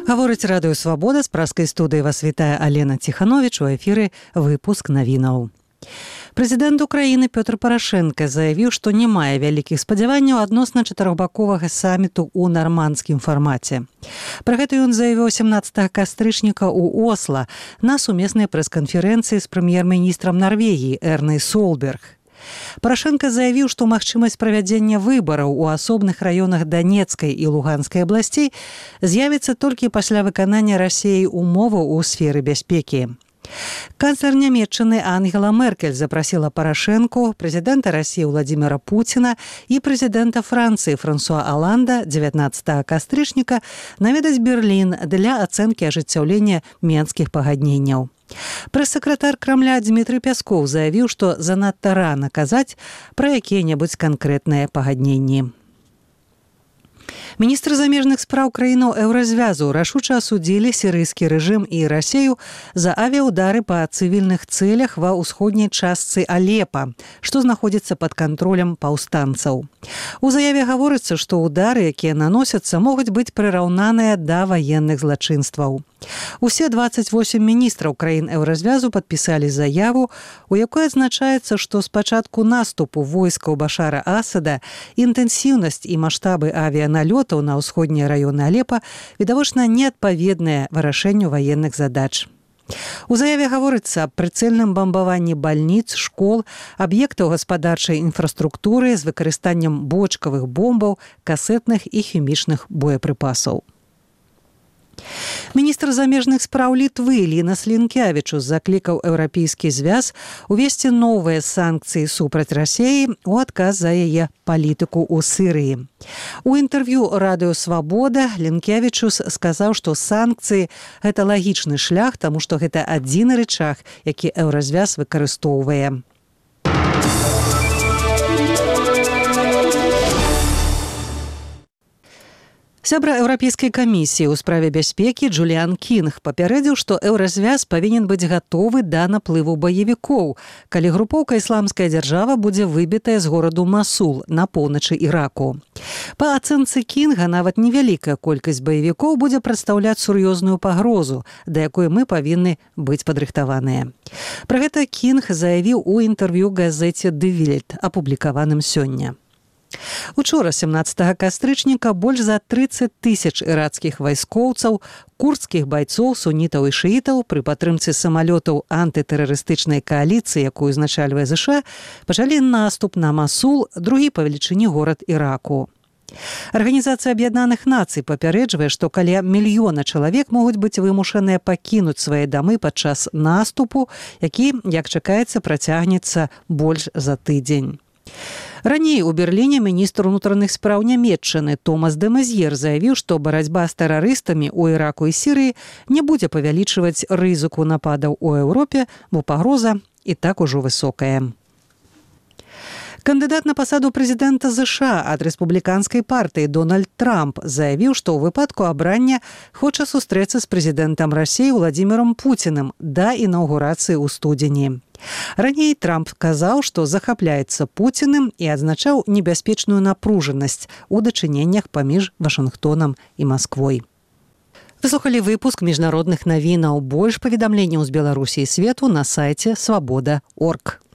Гаворыць радыё «Свабода», з праскай студыі вас вітае Алена Ціхановіч, у эфіры выпуск навінаў. Прэзідэнт Украіны Пётр Парашэнка заявіў, што не мае вялікіх спадзяванняў адносна чатырохбаковага саміту ў нармандскім фармаце. Пра гэта ён заявіў 17 кастрычніка ў Осла на сумеснай прэс-канферэнцыі з прэм'ер-міністрам Нарвегіі Эрнай Солберг. Парашэнка заявіў, што магчымасць правядзення выбараў у асобных раёнах Данецкай і Луганскай абласцей з'явіцца толькі пасля выканання Расіяй умоваў у сферы бяспекі. Канцлер Нямецчыны Ангела Меркель запрасіла Парашэнку, прэзідэнта Расіі Владзіміра Пуціна і прэзідэнта Францыі Франсуа Аланда 19 кастрычніка наведаць Берлін для ацэнкі ажыццяўлення Менскіх пагадненняў. Прэс-сакратар Крамля Дмітрый Пяскоў заявіў, што занадта рана казаць пра якія-небудзь канкрэтныя пагадненні. Міністры замежных спраў краінаў Еўразвязу рашуча асудзілі сірыйскі рэжым і Расію за авіаудары па цывільных цэлях ва ўсходняй частцы Алепа, што знаходзіцца пад кантролем паўстанцаў. У заяве гаворыцца, што ўдары, якія наносяцца, могуць быць прыраўнаныя да ваенных злачынстваў. Усе 28 міністраў краін Еўразвязу падпісалі заяву, у якой адзначаецца, што з пачатку наступу войскаў Башара Асада інтэнсіўнасць і маштабы авіяналётаў на ўсходнія раёны Алепа відавочна неадпаведныя вырашэнню ваенных задач. У заяве гаворыцца аб прыцэльным бамбаванні бальніц, школ, аб'ектаў гаспадарчай інфраструктуры з выкарыстаннем бочкавых бомбаў, касетных і хімічных боепрыпасаў. Міністр замежных спраў Літвы Лінас Лінкявічус заклікаў Еўрапейскі звяз увесці новыя санкцыі супраць Расіі ў адказ за яе палітыку ў Сірыі. У інтэрв'ю радыё «Свабода» Лінкявічус сказаў, што санкцыі – гэта лагічны шлях, таму што гэта адзіны рычаг, які Еўразвяз выкарыстоўвае. Сябра Еўрапейскай камісіі ў справе бяспекі Джуліан Кінг папярэдзіў, што Еўразвяз павінен быць гатовы да наплыву баевікоў, калі групоўка «Ісламская дзяржава» будзе выбітая з гораду Масул на поўначы Іраку. Па ацэнцы Кінга, нават невялікая колькасць баевікоў будзе прадстаўляць сур'ёзную пагрозу, да якой мы павінны быць падрыхтаваныя. Пра гэта Кінг заявіў у інтэрв'ю газеце «Die Welt», апублікаваным сёння. Учора, 17 кастрычніка, больш за 30 тысяч ірацкіх вайскоўцаў, курдскіх байцоў, сунітаў і шыітаў пры падтрымцы самалётаў антытэрарыстычнай кааліцыі, якую узначальвае ЗША, пачалі наступ на Масул, другі па велічыні горад Іраку. Арганізацыя Аб'яднаных Нацый папярэджвае, што каля мільёна чалавек могуць быць вымушаныя пакінуць свае дамы падчас наступу, які, як чакаецца, працягнецца больш за тыдзень. Раней у Берліне міністр унутраных спраў Нямецчыны Томас де Мезьер заявіў, што барацьба з тэрарыстамі ў Іраку і Сірыі не будзе павялічваць рызыку нападаў у Еўропе, бо пагроза і так ужо высокая. Кандыдат на пасаду прэзідэнта ЗША ад рэспубліканскай партыі Дональд Трамп заявіў, што ў выпадку абрання хоча сустрэцца з прэзідэнтам Расіі Владзімірам Пуцінам да інаўгурацыі ў студзені. Раней Трамп казаў, што захапляецца Пуціным і адзначаў небяспечную напружанасць у дачыненнях паміж Вашынгтонам і Масквой. Вы слухалі выпуск міжнародных навінаў. Больш паведамленняў з Беларусі і свету на сайце свабода.орг.